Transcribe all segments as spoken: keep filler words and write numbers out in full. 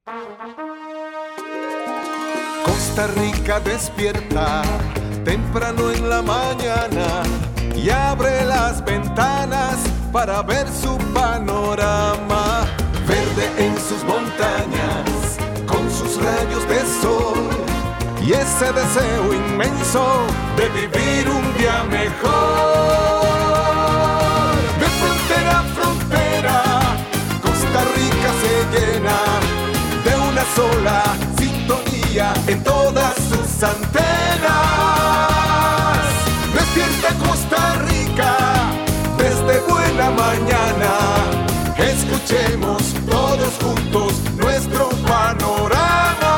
Costa Rica despierta temprano en la mañana y abre las ventanas para ver su panorama. Verde en sus montañas, con sus rayos de sol y ese deseo inmenso de vivir un día mejor. De frontera a frontera, Costa Rica se llena de una sola sintonía en todas sus antenas. Despierta Costa Rica desde buena mañana. Escuchemos todos juntos nuestro panorama.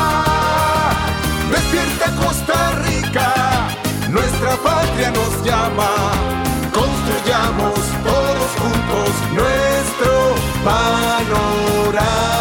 Despierta Costa Rica, nuestra patria nos llama. Construyamos todos juntos nuestro panorama.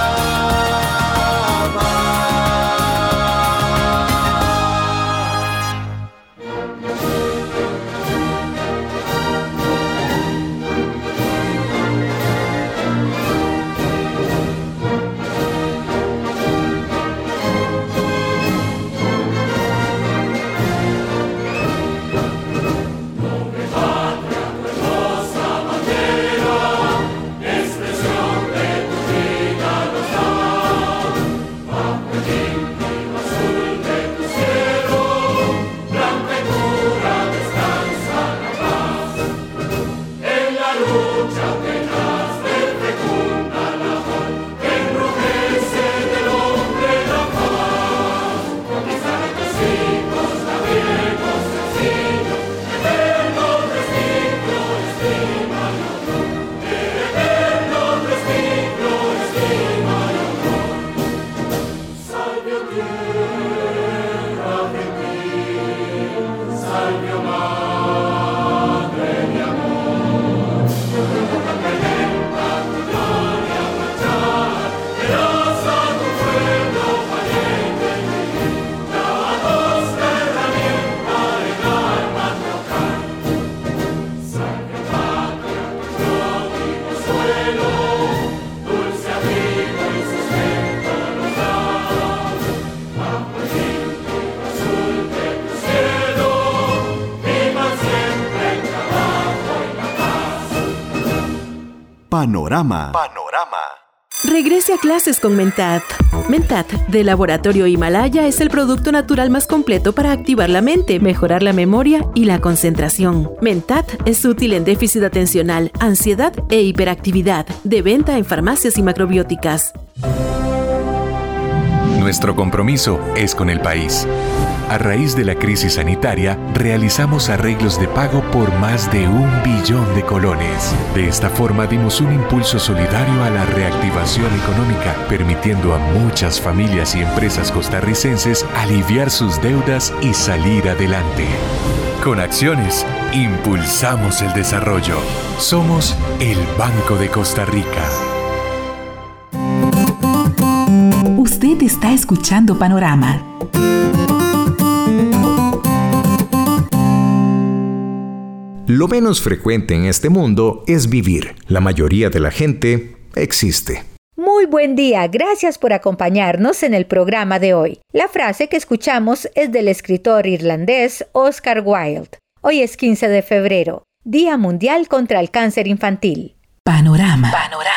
Panorama. Panorama. Regrese a clases con Mentat. Mentat, de Laboratorio Himalaya, es el producto natural más completo para activar la mente, mejorar la memoria y la concentración. Mentat es útil en déficit atencional, ansiedad e hiperactividad. De venta en farmacias y macrobióticas. Nuestro compromiso es con el país. A raíz de la crisis sanitaria, realizamos arreglos de pago por más de un billón de colones. De esta forma dimos un impulso solidario a la reactivación económica, permitiendo a muchas familias y empresas costarricenses aliviar sus deudas y salir adelante. Con acciones, impulsamos el desarrollo. Somos el Banco de Costa Rica. Usted está escuchando Panorama. Lo menos frecuente en este mundo es vivir. La mayoría de la gente existe. Muy buen día, gracias por acompañarnos en el programa de hoy. La frase que escuchamos es del escritor irlandés Oscar Wilde. Hoy es quince de febrero, Día Mundial contra el Cáncer Infantil. Panorama. Panorama.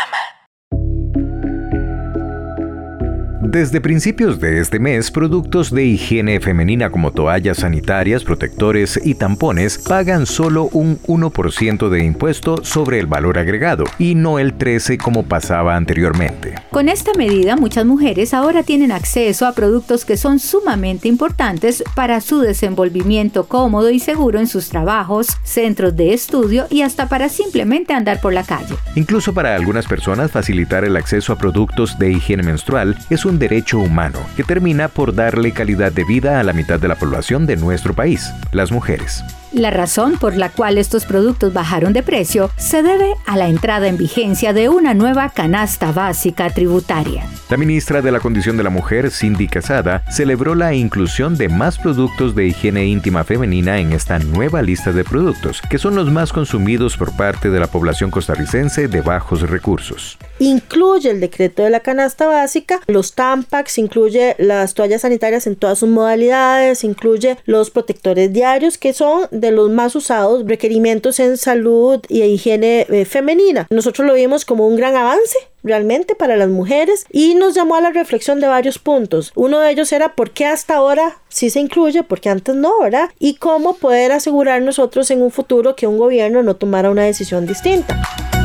Desde principios de este mes, productos de higiene femenina como toallas sanitarias, protectores y tampones pagan solo un uno por ciento de impuesto sobre el valor agregado y no el trece por ciento como pasaba anteriormente. Con esta medida, muchas mujeres ahora tienen acceso a productos que son sumamente importantes para su desenvolvimiento cómodo y seguro en sus trabajos, centros de estudio y hasta para simplemente andar por la calle. Incluso para algunas personas, facilitar el acceso a productos de higiene menstrual es un derecho humano que termina por darle calidad de vida a la mitad de la población de nuestro país, las mujeres. La razón por la cual estos productos bajaron de precio se debe a la entrada en vigencia de una nueva canasta básica tributaria. La ministra de la Condición de la Mujer, Cindy Quesada, celebró la inclusión de más productos de higiene íntima femenina en esta nueva lista de productos, que son los más consumidos por parte de la población costarricense de bajos recursos. Incluye el decreto de la canasta básica, los Tampax, incluye las toallas sanitarias en todas sus modalidades, incluye los protectores diarios, que son de los más usados requerimientos en salud y higiene eh, femenina. Nosotros lo vimos como un gran avance realmente para las mujeres y nos llamó a la reflexión de varios puntos. Uno de ellos era por qué hasta ahora sí se incluye, porque antes no, ¿verdad? Y cómo poder asegurar nosotros en un futuro que un gobierno no tomara una decisión distinta.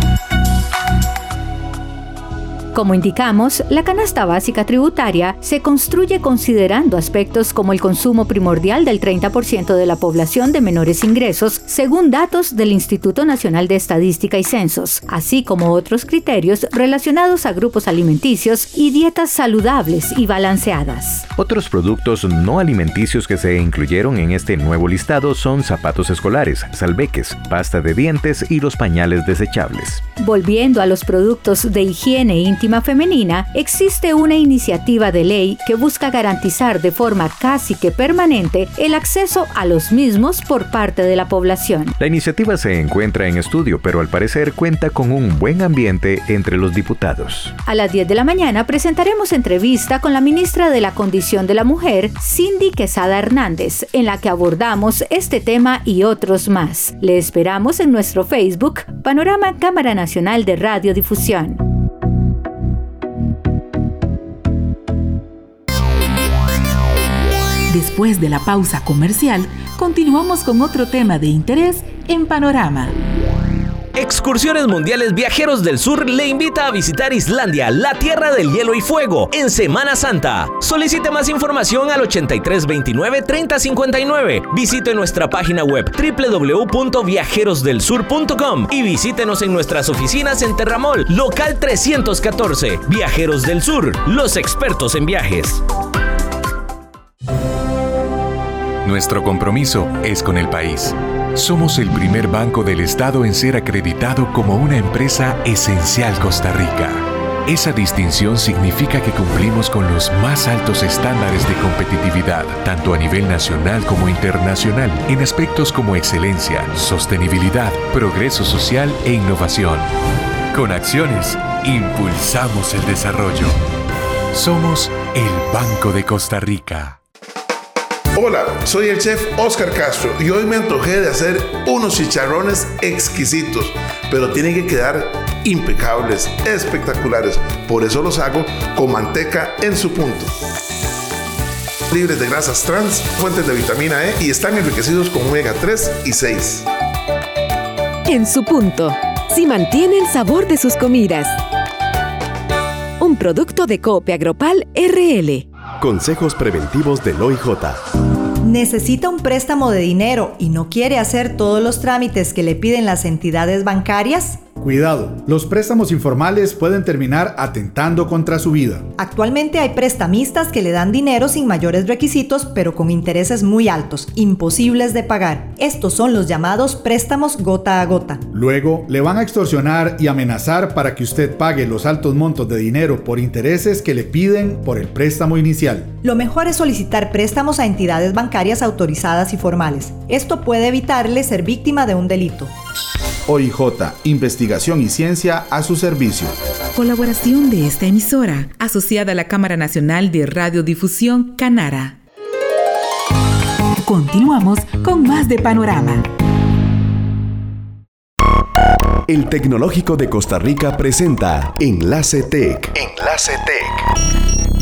Como indicamos, la canasta básica tributaria se construye considerando aspectos como el consumo primordial del treinta por ciento de la población de menores ingresos, según datos del Instituto Nacional de Estadística y Censos, así como otros criterios relacionados a grupos alimenticios y dietas saludables y balanceadas. Otros productos no alimenticios que se incluyeron en este nuevo listado son zapatos escolares, salveques, pasta de dientes y los pañales desechables. Volviendo a los productos de higiene íntima femenina, existe una iniciativa de ley que busca garantizar de forma casi que permanente el acceso a los mismos por parte de la población. La iniciativa se encuentra en estudio, pero al parecer cuenta con un buen ambiente entre los diputados. A las diez de la mañana presentaremos entrevista con la ministra de la Condición de la Mujer, Cindy Quesada Hernández, en la que abordamos este tema y otros más. Le esperamos en nuestro Facebook, Panorama Cámara Nacional de Radiodifusión. Después de la pausa comercial, continuamos con otro tema de interés en Panorama. Excursiones Mundiales Viajeros del Sur le invita a visitar Islandia, la tierra del hielo y fuego, en Semana Santa. Solicite más información al ochenta y tres veintinueve treinta cincuenta y nueve. Visite nuestra página web doble u doble u doble u punto viajeros del sur punto com y visítenos en nuestras oficinas en Terramol, local trescientos catorce. Viajeros del Sur, los expertos en viajes. Nuestro compromiso es con el país. Somos el primer banco del Estado en ser acreditado como una empresa esencial Costa Rica. Esa distinción significa que cumplimos con los más altos estándares de competitividad, tanto a nivel nacional como internacional, en aspectos como excelencia, sostenibilidad, progreso social e innovación. Con acciones, impulsamos el desarrollo. Somos el Banco de Costa Rica. Hola, soy el chef Oscar Castro y hoy me antojé de hacer unos chicharrones exquisitos, pero tienen que quedar impecables, espectaculares. Por eso los hago con manteca en su punto. Libres de grasas trans, fuentes de vitamina E y están enriquecidos con omega tres y seis. En su punto, si mantiene el sabor de sus comidas. Un producto de Coop Agropal R L. Consejos preventivos del O I J. ¿Necesita un préstamo de dinero y no quiere hacer todos los trámites que le piden las entidades bancarias? Cuidado, los préstamos informales pueden terminar atentando contra su vida. Actualmente hay prestamistas que le dan dinero sin mayores requisitos, pero con intereses muy altos, imposibles de pagar. Estos son los llamados préstamos gota a gota. Luego, le van a extorsionar y amenazar para que usted pague los altos montos de dinero por intereses que le piden por el préstamo inicial. Lo mejor es solicitar préstamos a entidades bancarias autorizadas y formales. Esto puede evitarle ser víctima de un delito. O I J, investigación y ciencia a su servicio. Colaboración de esta emisora, asociada a la Cámara Nacional de Radiodifusión, Canara. Continuamos con más de Panorama. El Tecnológico de Costa Rica presenta Enlace Tech. Enlace Tech.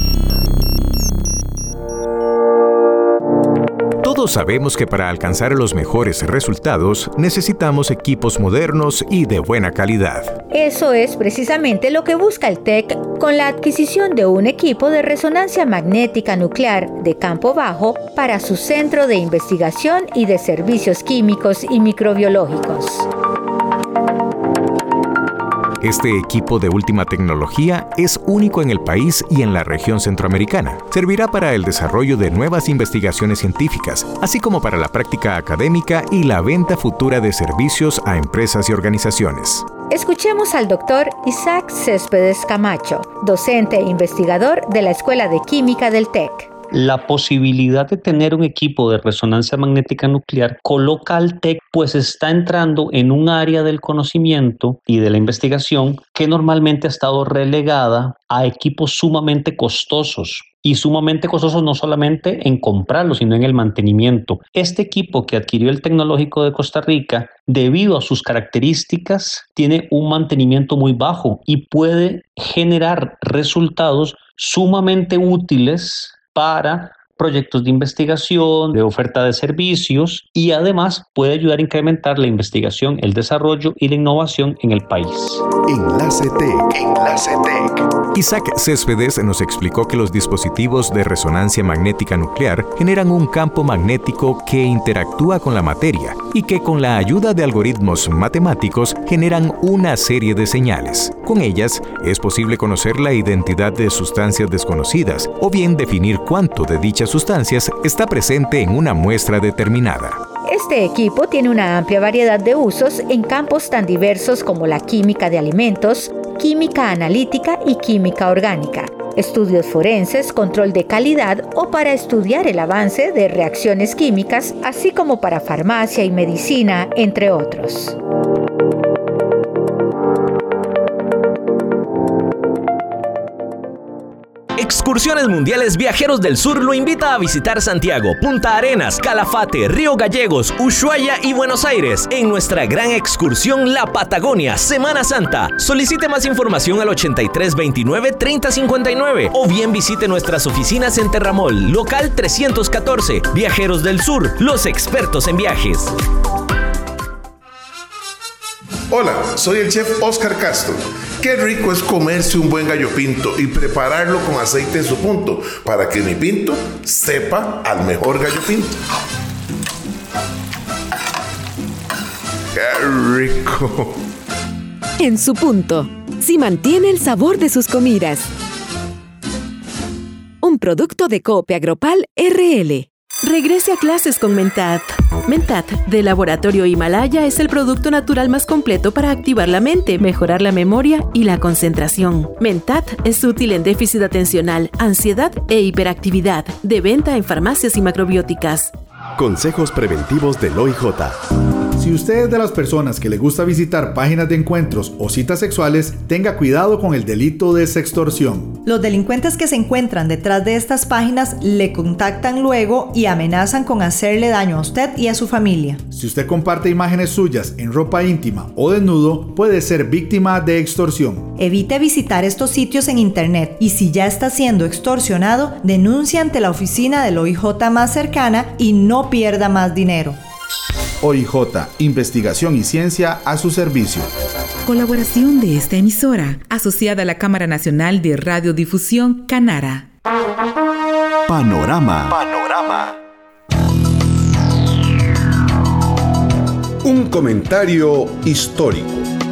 Todos sabemos que para alcanzar los mejores resultados necesitamos equipos modernos y de buena calidad. Eso es precisamente lo que busca el T E C con la adquisición de un equipo de resonancia magnética nuclear de campo bajo para su centro de investigación y de servicios químicos y microbiológicos. Este equipo de última tecnología es único en el país y en la región centroamericana. Servirá para el desarrollo de nuevas investigaciones científicas, así como para la práctica académica y la venta futura de servicios a empresas y organizaciones. Escuchemos al doctor Isaac Céspedes Camacho, docente e investigador de la Escuela de Química del TEC. La posibilidad de tener un equipo de resonancia magnética nuclear coloca al TEC, pues está entrando en un área del conocimiento y de la investigación que normalmente ha estado relegada a equipos sumamente costosos. Y sumamente costosos no solamente en comprarlo, sino en el mantenimiento. Este equipo que adquirió el Tecnológico de Costa Rica, debido a sus características, tiene un mantenimiento muy bajo y puede generar resultados sumamente útiles para proyectos de investigación, de oferta de servicios, y además puede ayudar a incrementar la investigación, el desarrollo y la innovación en el país. Enlace TEC. Enlace TEC. Isaac Céspedes nos explicó que los dispositivos de resonancia magnética nuclear generan un campo magnético que interactúa con la materia y que con la ayuda de algoritmos matemáticos generan una serie de señales. Con ellas es posible conocer la identidad de sustancias desconocidas o bien definir cuánto de dichas sustancias está presente en una muestra determinada. Este equipo tiene una amplia variedad de usos en campos tan diversos como la química de alimentos, química analítica y química orgánica, estudios forenses, control de calidad o para estudiar el avance de reacciones químicas, así como para farmacia y medicina, entre otros. Excursiones Mundiales Viajeros del Sur lo invita a visitar Santiago, Punta Arenas, Calafate, Río Gallegos, Ushuaia y Buenos Aires en nuestra gran excursión La Patagonia Semana Santa. Solicite más información al ochenta y tres veintinueve treinta cincuenta y nueve o bien visite nuestras oficinas en Terramol, local trescientos catorce. Viajeros del Sur, los expertos en viajes. Hola, soy el chef Oscar Castro. Qué rico es comerse un buen gallo pinto y prepararlo con aceite en su punto para que mi pinto sepa al mejor gallo pinto. ¡Qué rico! En su punto, si mantiene el sabor de sus comidas. Un producto de Cope Agropal R L. Regrese a clases con Mentat. Mentat, de Laboratorio Himalaya, es el producto natural más completo para activar la mente, mejorar la memoria y la concentración. Mentat es útil en déficit atencional, ansiedad e hiperactividad. De venta en farmacias y macrobióticas. Consejos preventivos del O I J. Si usted es de las personas que le gusta visitar páginas de encuentros o citas sexuales, tenga cuidado con el delito de sextorsión. Los delincuentes que se encuentran detrás de estas páginas le contactan luego y amenazan con hacerle daño a usted y a su familia. Si usted comparte imágenes suyas en ropa íntima o desnudo, puede ser víctima de extorsión. Evite visitar estos sitios en internet y si ya está siendo extorsionado, denuncie ante la oficina del O I J más cercana y no pierda más dinero. O I J, investigación y ciencia a su servicio. Colaboración de esta emisora, asociada a la Cámara Nacional de Radiodifusión, Canara. Panorama. Panorama. Un comentario histórico.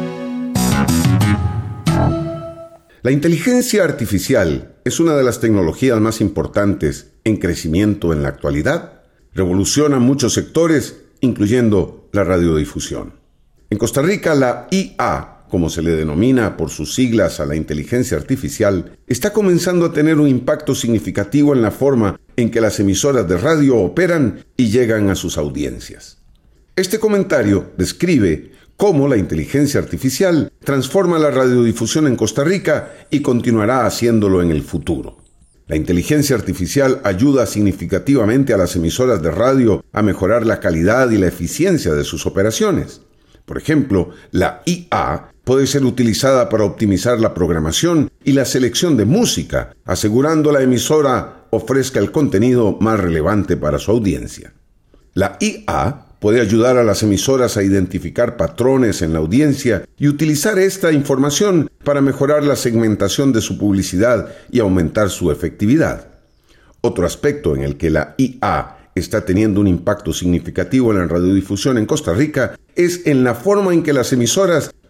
La inteligencia artificial es una de las tecnologías más importantes en crecimiento en la actualidad. Revoluciona muchos sectores, incluyendo la radiodifusión. En Costa Rica, la I A, como se le denomina por sus siglas a la inteligencia artificial, está comenzando a tener un impacto significativo en la forma en que las emisoras de radio operan y llegan a sus audiencias. Este comentario describe cómo la inteligencia artificial transforma la radiodifusión en Costa Rica y continuará haciéndolo en el futuro. La inteligencia artificial ayuda significativamente a las emisoras de radio a mejorar la calidad y la eficiencia de sus operaciones. Por ejemplo, la I A puede ser utilizada para optimizar la programación y la selección de música, asegurando la emisora ofrezca el contenido más relevante para su audiencia. La I A puede ayudar a las emisoras a identificar patrones en la audiencia y utilizar esta información para mejorar la segmentación de su publicidad y aumentar su efectividad. Otro aspecto en el que la I A está teniendo un impacto significativo en la radiodifusión en Costa Rica es en la forma en que las emisoras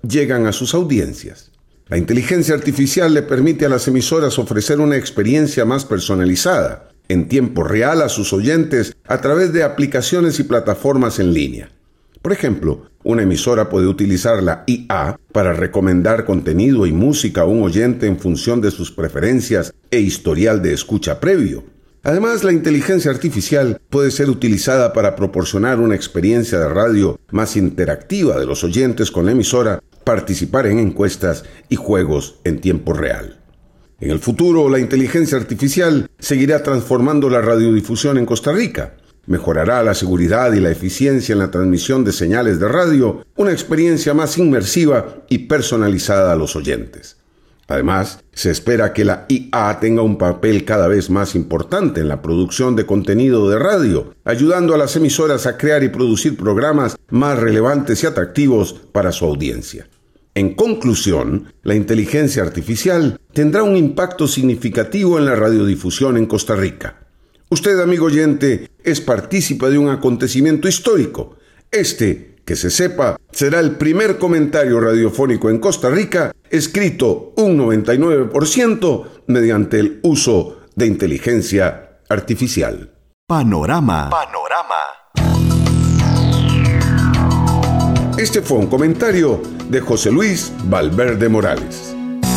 llegan a sus audiencias. La inteligencia artificial le permite a las emisoras ofrecer una experiencia más personalizada, en tiempo real a sus oyentes a través de aplicaciones y plataformas en línea. Por ejemplo, una emisora puede utilizar la I A para recomendar contenido y música a un oyente en función de sus preferencias e historial de escucha previo. Además, la inteligencia artificial puede ser utilizada para proporcionar una experiencia de radio más interactiva de los oyentes con la emisora, participar en encuestas y juegos en tiempo real. En el futuro, la inteligencia artificial seguirá transformando la radiodifusión en Costa Rica. Mejorará la seguridad y la eficiencia en la transmisión de señales de radio, una experiencia más inmersiva y personalizada a los oyentes. Además, se espera que la I A tenga un papel cada vez más importante en la producción de contenido de radio, ayudando a las emisoras a crear y producir programas más relevantes y atractivos para su audiencia. En conclusión, la inteligencia artificial tendrá un impacto significativo en la radiodifusión en Costa Rica. Usted, amigo oyente, es partícipe de un acontecimiento histórico. Este, que se sepa, será el primer comentario radiofónico en Costa Rica escrito un noventa y nueve por ciento mediante el uso de inteligencia artificial. Panorama. Panorama. Este fue un comentario de José Luis Valverde Morales.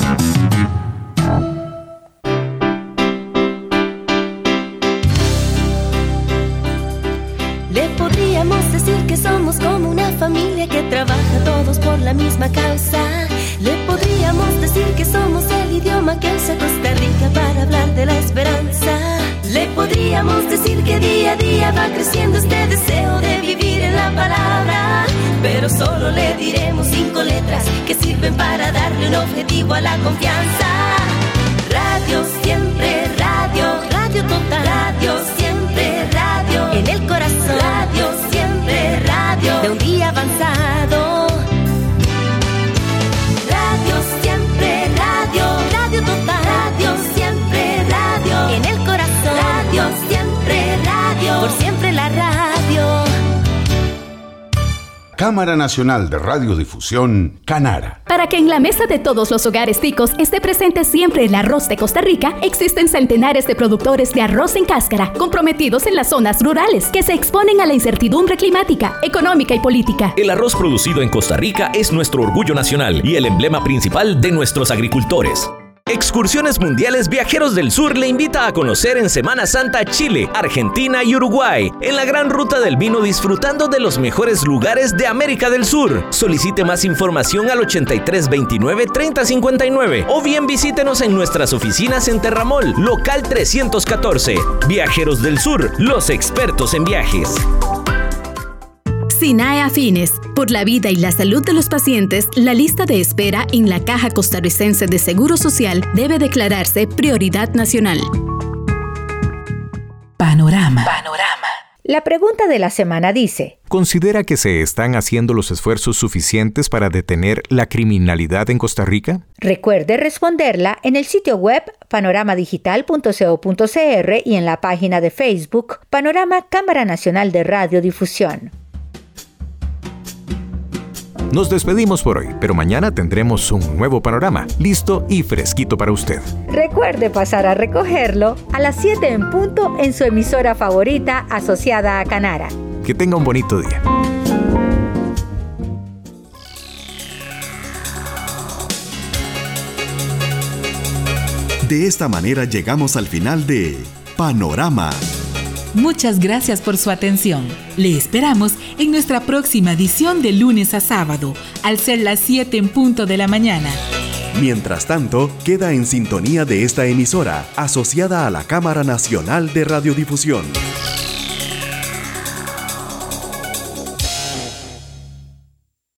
Le podríamos decir que somos como una familia que trabaja todos por la misma causa. Le podríamos decir que somos el idioma que usa Costa Rica para hablar de la esperanza. Le podríamos decir que día a día va creciendo este deseo de vivir en la palabra. Pero solo le diremos cinco letras que sirven para darle un objetivo a la confianza. Radio siempre, radio, radio total. Radio siempre, radio, en el corazón. Radio siempre, radio, de un día avanzado. Radio siempre, radio, radio total. Radio siempre, radio, en el corazón. Radio siempre, radio, por siempre la radio. Cámara Nacional de Radiodifusión, Canara. Para que en la mesa de todos los hogares ticos esté presente siempre el arroz de Costa Rica, existen centenares de productores de arroz en cáscara, comprometidos en las zonas rurales, que se exponen a la incertidumbre climática, económica y política. El arroz producido en Costa Rica es nuestro orgullo nacional y el emblema principal de nuestros agricultores. Excursiones Mundiales Viajeros del Sur le invita a conocer en Semana Santa Chile, Argentina y Uruguay, en la gran ruta del vino disfrutando de los mejores lugares de América del Sur. Solicite más información al ochenta y tres veintinueve treinta cincuenta y nueve o bien visítenos en nuestras oficinas en Terramol, local trescientos catorce. Viajeros del Sur, los expertos en viajes. SINAE Afines. Por la vida y la salud de los pacientes, la lista de espera en la Caja Costarricense de Seguro Social debe declararse prioridad nacional. Panorama. Panorama. La pregunta de la semana dice: ¿considera que se están haciendo los esfuerzos suficientes para detener la criminalidad en Costa Rica? Recuerde responderla en el sitio web panorama digital punto co punto cr y en la página de Facebook Panorama Cámara Nacional de Radiodifusión. Nos despedimos por hoy, pero mañana tendremos un nuevo panorama, listo y fresquito para usted. Recuerde pasar a recogerlo a las siete en punto en su emisora favorita asociada a Canara. Que tenga un bonito día. De esta manera llegamos al final de Panorama. Muchas gracias por su atención. Le esperamos en nuestra próxima edición de lunes a sábado, al ser las siete en punto de la mañana. Mientras tanto, queda en sintonía de esta emisora, asociada a la Cámara Nacional de Radiodifusión.